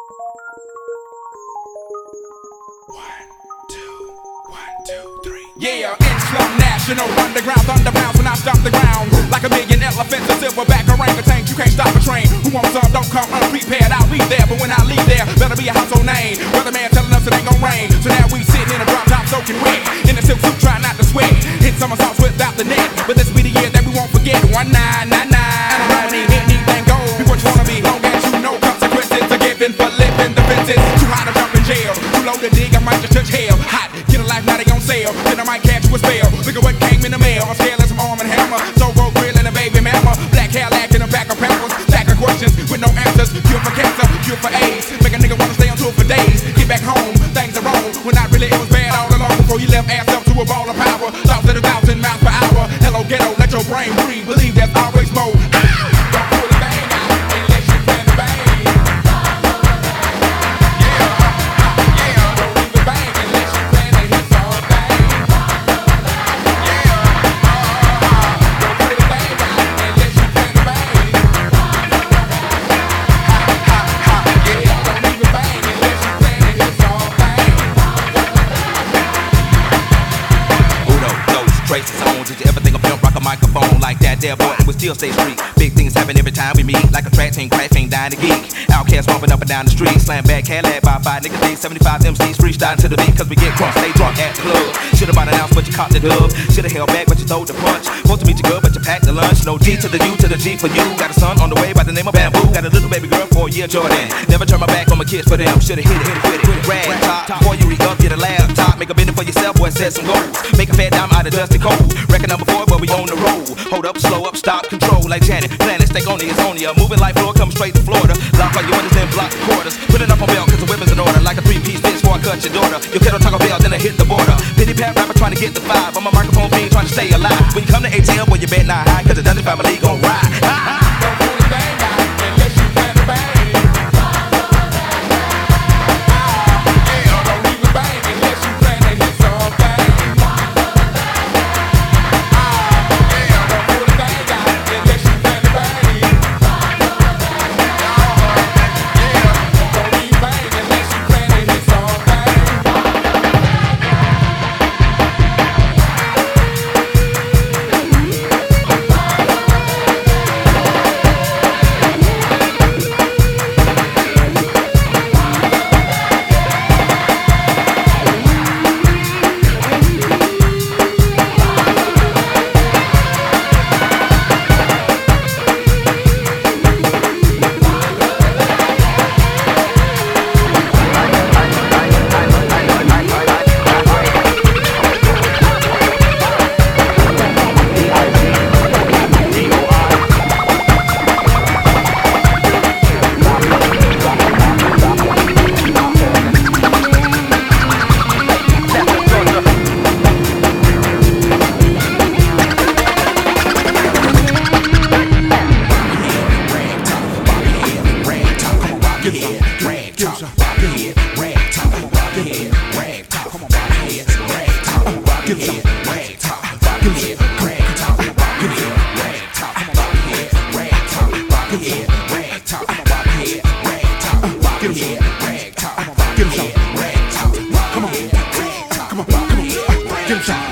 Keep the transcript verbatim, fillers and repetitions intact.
Yeah, Islam National Underground Thunder bounce when I stop the ground. Like a million elephants, a silverback orangutan. You can't stop a train. Who wants some? Don't come unprepared. I'll be there, but when I leave there, better be a household name. Weatherman telling us it ain't gon' rain. So now we sitting in a drop top soaking wet. In a silk suit, trying not to sweat. Hit somersaults without the net. But this be the year that we won't forget. One nine nine nine. And I don't need anything gold. Be what you wanna be. Long as you know consequences are given for living the fences. Too high to jump in jail. Too low to dig. I might just touch hell. Hot. Get a life now they on sale. Then I might catch you a spell. Look at what came in the mail. I'm scared as some arm and hammer. So road grill and a baby mama. Black hair lack in a back of pampers. Stack of questions with no answers. Cure for cancer, cure for AIDS. Make a nigga wanna stay on tour for days. Get back home, things are wrong. When not really, it was bad all along. Before you left ass up to a ball of power. Thoughts at a thousand miles per hour. Hello ghetto, let your brain breathe. Believe there's always more. Don't pull the bang out unless you plan to bang. Traces on, did you ever think of pimp rock a microphone like that there boy? We still stay street. Big things happen every time we meet. Like a track team, crack team, dying to geek. Outcast bumping up and down the street. Slam back, Cadillac by five niggas, D seventy-five M Cs freestyling to the beat. Cause we get crunk, stay drunk at the club. Should've bought an ounce, but you caught the dub. Should've held back, but you throwed the punch. Supposed to meet you good, but you packed the lunch. No G to the U to the G for you. Got a son on the way by the name of Bamboo. Got a little baby girl for a year, Jordan. Never turn my back on my kids for them. Should've hit it, hit it, hit it, hit it. Rag top, before you re-up, get a laptop. Make a bending for yourself, boy, set some goals. Make a fat dime out of dusty cold. Reckon number four, but we on the road. Hold up, slow up, stop, control like Janet. Planet, stay on it's on ya. Moving like floor, come straight to Florida. Lock all your windows and block the quarters. Put it up on belt, cause the weapon's in order. Like a three-piece bitch before I cut your daughter. Your kettle Taco Bell, then I hit the border. Pity pat rapper trying to get the five. I'm a microphone fiend trying to stay alive. When you come to A T L, boy, you bet not high. Cause the Dungeon family gon' ride. Don't pull the bang out unless you plan to bang. Give me some rag top, rock your head, rag top, rock your head, rag top, come on, rock your head, rag top, rock your head, rag top, rock your head, rag top, rock your head, rag top, come on, rock your head, rag top, rock your head, rag top, come on, rock your head, rag top, rock your head, rag top, come on, rock your head, rag top, come on, come on, come on, come on, give me some.